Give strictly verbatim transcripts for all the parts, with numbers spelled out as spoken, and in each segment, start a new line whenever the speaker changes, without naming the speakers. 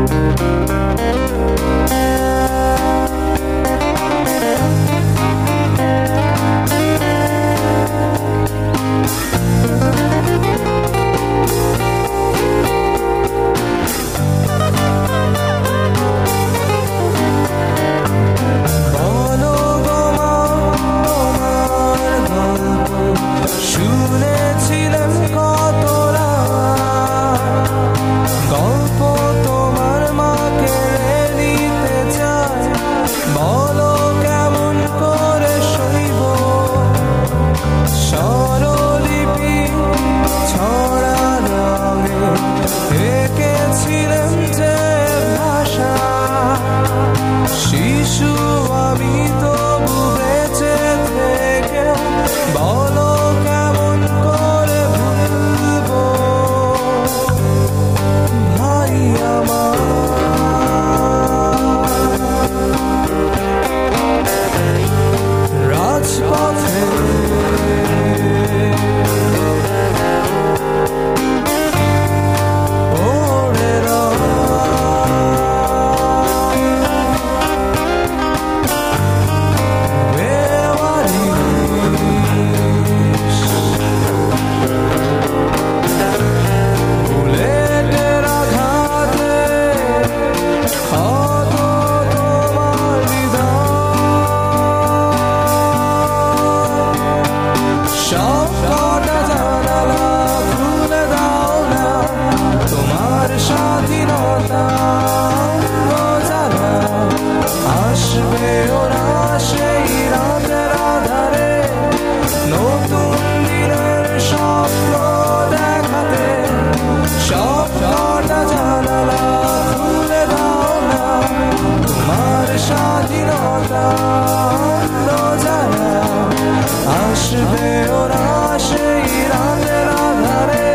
আসবে ওরা সেই রাতের আধারে,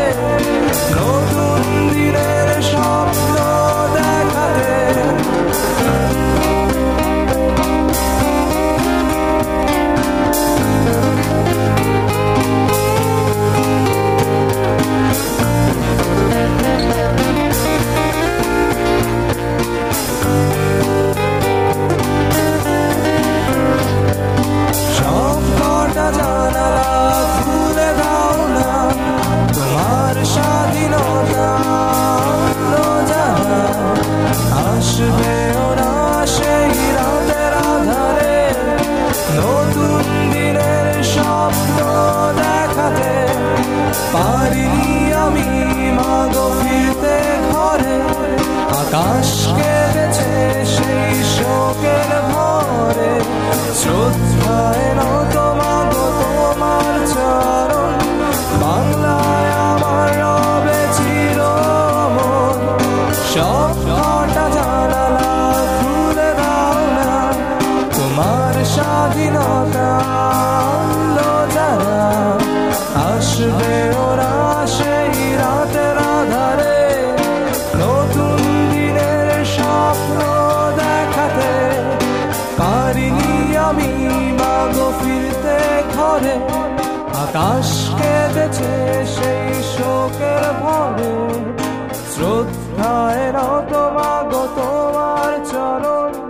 নতুন দিনের স্বপ্ন দেখাতে। আসবে ওরা সেই রাতের আধারে, নতুন দিনের স্বপ্ন দেখাতে। পারিনি আমি মাগো ফিরতে ঘরে, আকাশ কেঁদেছে সেই শোকের ভরে। শ্রদ্ধায় নত মাগো তোমার চরণ, বাংলায় আমার রবে চিরমন। সব কটা জানালা খুলে দাও না, তোমার স্বাধীনতা আনলো যারা। আসবে ওরা সেই রাতের আধারে, নতুন দিনের স্বপ্ন দেখাতে। পারিনি আমি মাগো ফিরতে ঘরে, আকাশ কেঁদেছে সেই শোকের ভরে। শ্রদ্ধায় নত মাগো তোমার চরণ,